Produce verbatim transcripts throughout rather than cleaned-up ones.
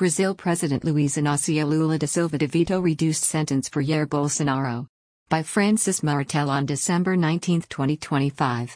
Brazil President Luiz Inácio Lula da Silva to veto reduced sentence for Jair Bolsonaro. By Francis Martel on December nineteenth, twenty twenty-five.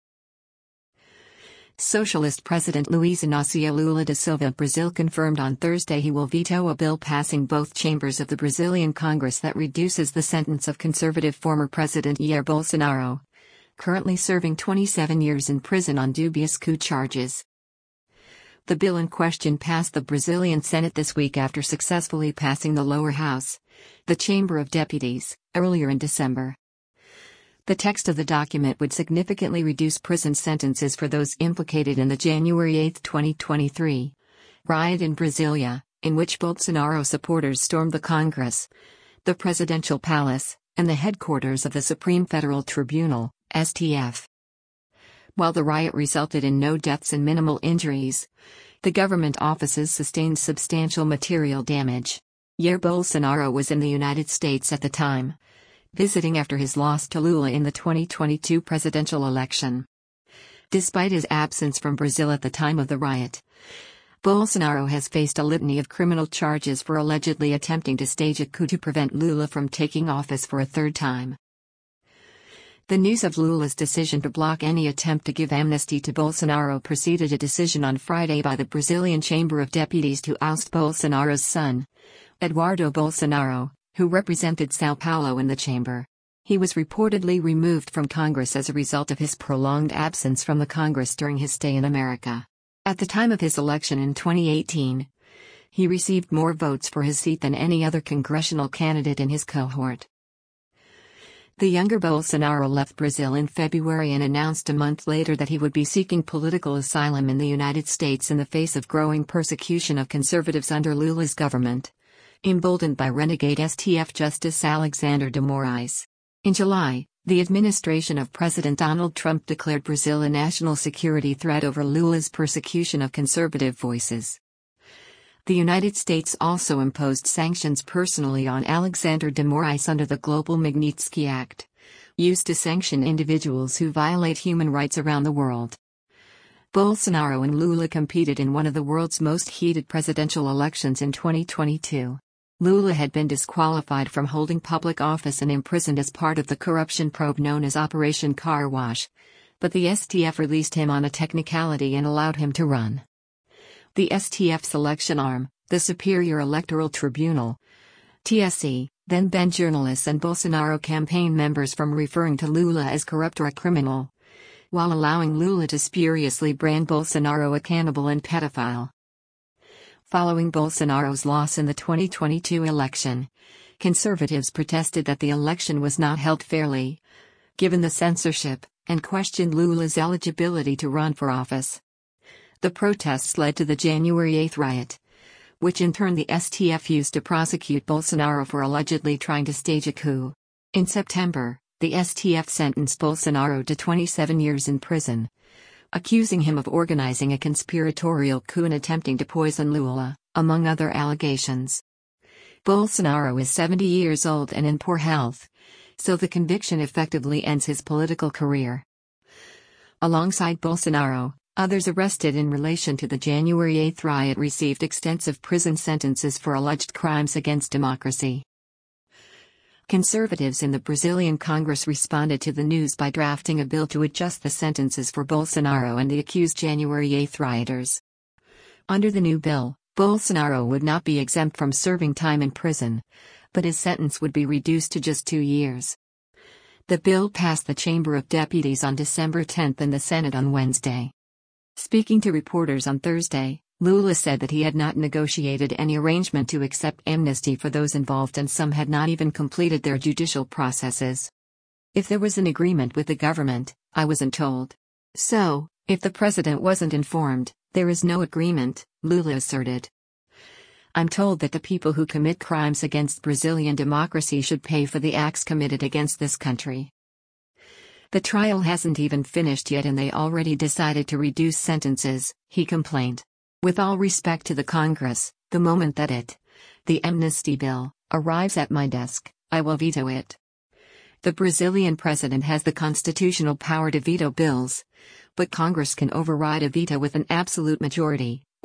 Socialist President Luiz Inácio Lula da Silva of Brazil confirmed on Thursday he will veto a bill passing both chambers of the Brazilian Congress that reduces the sentence of conservative former President Jair Bolsonaro, currently serving twenty-seven years in prison on dubious coup charges. The bill in question passed the Brazilian Senate this week after successfully passing the lower house, the Chamber of Deputies, earlier in December. The text of the document would significantly reduce prison sentences for those implicated in the January eighth, twenty twenty-three riot in Brasilia, in which Bolsonaro supporters stormed the Congress, the presidential palace, and the headquarters of the Supreme Federal Tribunal, S T F. While the riot resulted in no deaths and minimal injuries, the government offices sustained substantial material damage. Jair Bolsonaro was in the United States at the time, visiting after his loss to Lula in the twenty twenty-two presidential election. Despite his absence from Brazil at the time of the riot, Bolsonaro has faced a litany of criminal charges for allegedly attempting to stage a coup to prevent Lula from taking office for a third time. The news of Lula's decision to block any attempt to give amnesty to Bolsonaro preceded a decision on Friday by the Brazilian Chamber of Deputies to oust Bolsonaro's son, Eduardo Bolsonaro, who represented São Paulo in the chamber. He was reportedly removed from Congress as a result of his prolonged absence from the Congress during his stay in America. At the time of his election in twenty eighteen, he received more votes for his seat than any other congressional candidate in his cohort. The younger Bolsonaro left Brazil in February and announced a month later that he would be seeking political asylum in the United States in the face of growing persecution of conservatives under Lula's government, emboldened by renegade S T F Justice Alexandre de Moraes. In July, the administration of President Donald Trump declared Brazil a national security threat over Lula's persecution of conservative voices. The United States also imposed sanctions personally on Alexandre de Moraes under the Global Magnitsky Act, used to sanction individuals who violate human rights around the world. Bolsonaro and Lula competed in one of the world's most heated presidential elections in twenty twenty-two. Lula had been disqualified from holding public office and imprisoned as part of the corruption probe known as Operation Car Wash, but the S T F released him on a technicality and allowed him to run. The S T F's election arm, the Superior Electoral Tribunal, T S E, then banned journalists and Bolsonaro campaign members from referring to Lula as corrupt or a criminal, while allowing Lula to spuriously brand Bolsonaro a cannibal and pedophile. Following Bolsonaro's loss in the twenty twenty-two election, conservatives protested that the election was not held fairly, given the censorship, and questioned Lula's eligibility to run for office. The protests led to the January eighth riot, which in turn the S T F used to prosecute Bolsonaro for allegedly trying to stage a coup. In September, the S T F sentenced Bolsonaro to twenty-seven years in prison, accusing him of organizing a conspiratorial coup and attempting to poison Lula, among other allegations. Bolsonaro is seventy years old and in poor health, so the conviction effectively ends his political career. Alongside Bolsonaro, others arrested in relation to the January eighth riot received extensive prison sentences for alleged crimes against democracy. Conservatives in the Brazilian Congress responded to the news by drafting a bill to adjust the sentences for Bolsonaro and the accused January eighth rioters. Under the new bill, Bolsonaro would not be exempt from serving time in prison, but his sentence would be reduced to just two years. The bill passed the Chamber of Deputies on December tenth and the Senate on Wednesday. Speaking to reporters on Thursday, Lula said that he had not negotiated any arrangement to accept amnesty for those involved and some had not even completed their judicial processes. If there was an agreement with the government, I wasn't told. So, if the president wasn't informed, there is no agreement, Lula asserted. I'm told that the people who commit crimes against Brazilian democracy should pay for the acts committed against this country. The trial hasn't even finished yet and they already decided to reduce sentences, he complained. With all respect to the Congress, the moment that it, the amnesty bill, arrives at my desk, I will veto it. The Brazilian president has the constitutional power to veto bills, but Congress can override a veto with an absolute majority,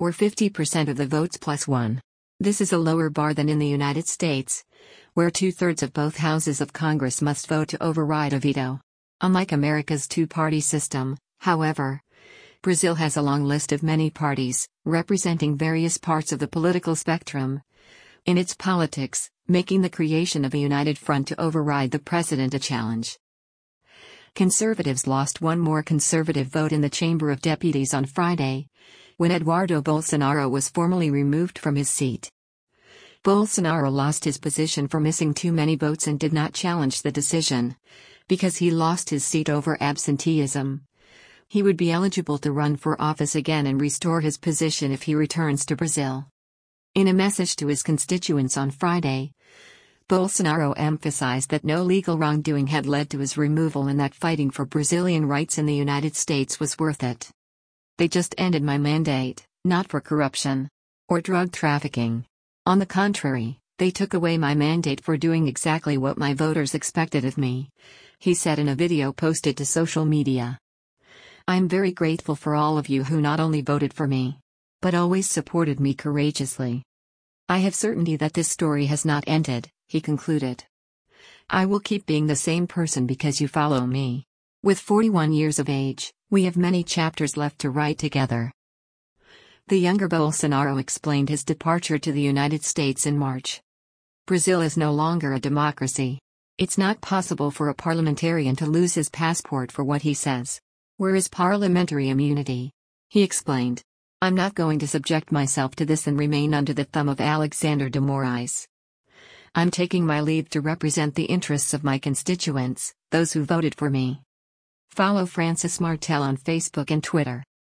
or fifty percent of the votes plus one. This is a lower bar than in the United States, where two-thirds of both houses of Congress must vote to override a veto. Unlike America's two-party system, however, Brazil has a long list of many parties, representing various parts of the political spectrum in its politics, making the creation of a united front to override the president a challenge. Conservatives lost one more conservative vote in the Chamber of Deputies on Friday, when Eduardo Bolsonaro was formally removed from his seat. Bolsonaro lost his position for missing too many votes and did not challenge the decision, because he lost his seat over absenteeism. He would be eligible to run for office again and restore his position if he returns to Brazil. In a message to his constituents on Friday, Bolsonaro emphasized that no legal wrongdoing had led to his removal and that fighting for Brazilian rights in the United States was worth it. They just ended my mandate, not for corruption or drug trafficking. On the contrary, they took away my mandate for doing exactly what my voters expected of me, he said in a video posted to social media. I am very grateful for all of you who not only voted for me, but always supported me courageously. I have certainty that this story has not ended, he concluded. I will keep being the same person because you follow me. With forty-one years of age, we have many chapters left to write together. The younger Bolsonaro explained his departure to the United States in March. Brazil is no longer a democracy. It's not possible for a parliamentarian to lose his passport for what he says. Where is parliamentary immunity? He explained. I'm not going to subject myself to this and remain under the thumb of Alexander de Moraes. I'm taking my leave to represent the interests of my constituents, those who voted for me. Follow Francis Martel on Facebook and Twitter.